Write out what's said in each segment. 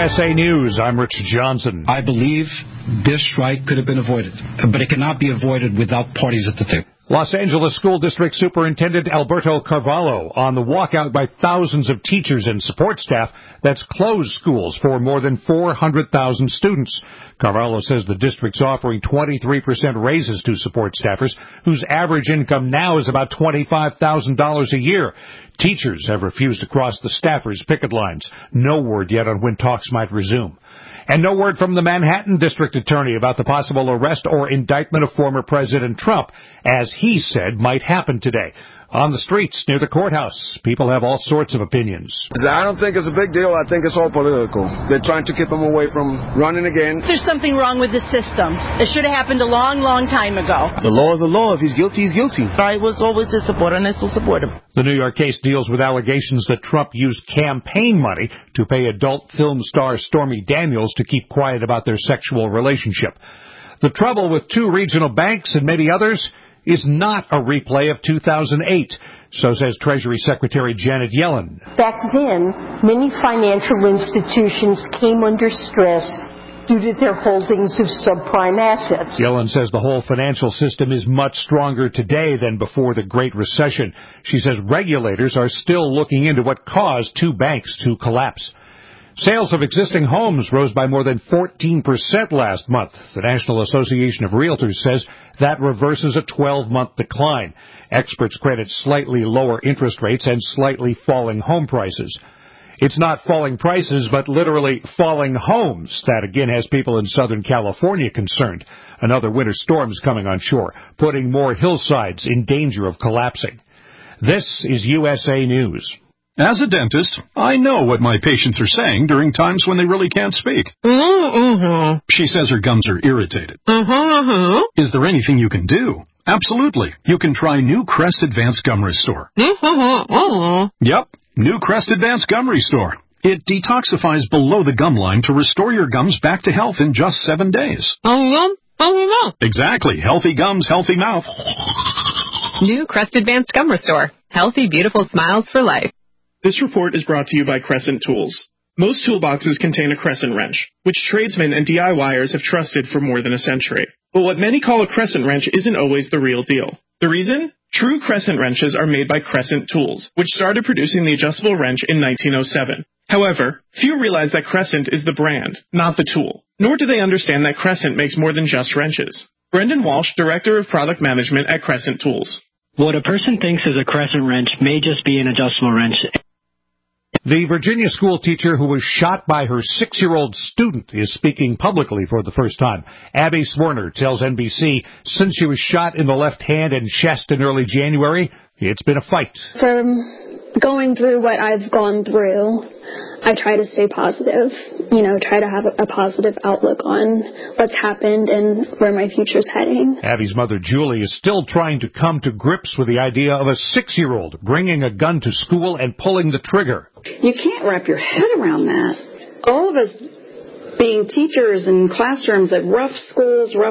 USA News, I'm Rich Johnson. I believe this strike could have been avoided, but it cannot be avoided without parties at the table. Los Angeles School District Superintendent Alberto Carvalho on the walkout by thousands of teachers and support staff that's closed schools for more than 400,000 students. Carvalho says the district's offering 23% raises to support staffers whose average income now is about $25,000 a year. Teachers have refused to cross the staffers' picket lines. No word yet on when talks might resume. And no word from the Manhattan District Attorney about the possible arrest or indictment of former President Trump, as he said might happen today. On the streets near the courthouse, people have all sorts of opinions. I don't think it's a big deal. I think it's all political. They're trying to keep him away from running again. There's something wrong with the system. It should have happened a long, long time ago. The law is the law. If he's guilty, he's guilty. I was always a supporter, and I still support him. The New York case deals with allegations that Trump used campaign money to pay adult film star Stormy Daniels to keep quiet about their sexual relationship. The trouble with two regional banks and many others is not a replay of 2008, so says Treasury Secretary Janet Yellen. Back then, many financial institutions came under stress due to their holdings of subprime assets. Yellen says the whole financial system is much stronger today than before the Great Recession. She says regulators are still looking into what caused two banks to collapse. Sales of existing homes rose by more than 14% last month. The National Association of Realtors says that reverses a 12-month decline. Experts credit slightly lower interest rates and slightly falling home prices. It's not falling prices, but literally falling homes. That again has people in Southern California concerned. Another winter storm's coming on shore, putting more hillsides in danger of collapsing. This is USA News. As a dentist, I know what my patients are saying during times when they really can't speak. She says her gums are irritated. Is there anything you can do? Absolutely. You can try New Crest Advanced Gum Restore. Yep, New Crest Advanced Gum Restore. It detoxifies below the gum line to restore your gums back to health in just 7 days. Exactly. Healthy gums, healthy mouth. New Crest Advanced Gum Restore. Healthy, beautiful smiles for life. This report is brought to you by Crescent Tools. Most toolboxes contain a crescent wrench, which tradesmen and DIYers have trusted for more than a century. But what many call a crescent wrench isn't always the real deal. The reason? True crescent wrenches are made by Crescent Tools, which started producing the adjustable wrench in 1907. However, few realize that Crescent is the brand, not the tool. Nor do they understand that Crescent makes more than just wrenches. Brendan Walsh, Director of Product Management at Crescent Tools. What a person thinks is a crescent wrench may just be an adjustable wrench. The Virginia school teacher who was shot by her 6-year-old student is speaking publicly for the first time. Abby Swerner tells NBC since she was shot in the left hand and chest in early January, it's been a fight. From going through what I've gone through, I try to stay positive, try to have a positive outlook on what's happened and where my future's heading. Abby's mother, Julie, is still trying to come to grips with the idea of a 6-year-old bringing a gun to school and pulling the trigger. You can't wrap your head around that. All of us being teachers in classrooms at rough schools, rough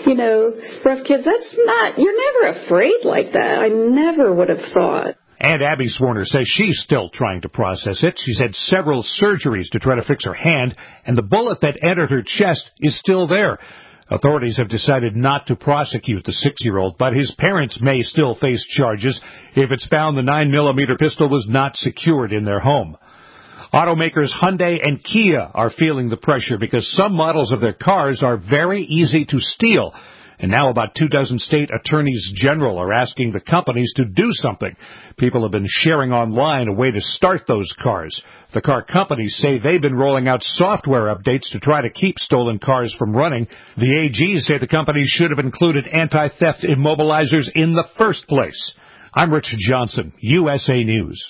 kids, you're never afraid like that. I never would have thought. And Abby Swerner says she's still trying to process it. She's had several surgeries to try to fix her hand, and the bullet that entered her chest is still there. Authorities have decided not to prosecute the 6-year-old, but his parents may still face charges if it's found the 9mm pistol was not secured in their home. Automakers Hyundai and Kia are feeling the pressure because some models of their cars are very easy to steal. And now about 24 state attorneys general are asking the companies to do something. People have been sharing online a way to start those cars. The car companies say they've been rolling out software updates to try to keep stolen cars from running. The AGs say the companies should have included anti-theft immobilizers in the first place. I'm Rich Johnson, USA News.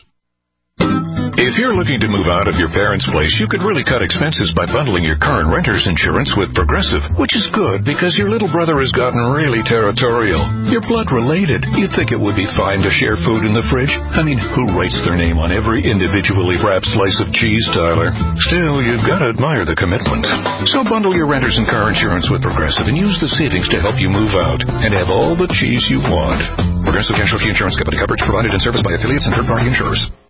If you're looking to move out of your parents' place, you could really cut expenses by bundling your car and renter's insurance with Progressive, which is good because your little brother has gotten really territorial. You're blood related. You'd think it would be fine to share food in the fridge. I mean, who writes their name on every individually wrapped slice of cheese, Tyler? Still, you've got to admire the commitment. So bundle your renter's and car insurance with Progressive and use the savings to help you move out and have all the cheese you want. Progressive Casualty Insurance Company. Coverage provided in service by affiliates and third-party insurers.